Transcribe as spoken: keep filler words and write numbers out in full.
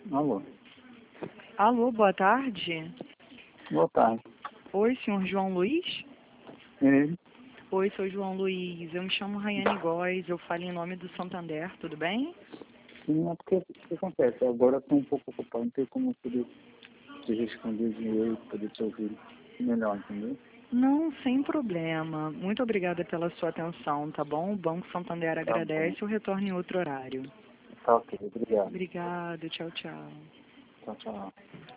Alô. Alô, boa tarde. Boa tarde. Oi, senhor João Luiz? Ele? Oi, sou João Luiz. Eu me chamo Rayane Góes, eu falo em nome do Santander, tudo bem? Sim, é porque o que acontece? Agora eu estou um pouco ocupado, não tem como eu poder te responder dinheiro, poder te ouvir melhor, entendeu? Não, sem problema. Muito obrigada pela sua atenção, tá bom? O Banco Santander Tá bom. agradece, eu retorno em outro horário. Tá ok, obrigado. Obrigada, tchau, tchau. Tchau, tchau.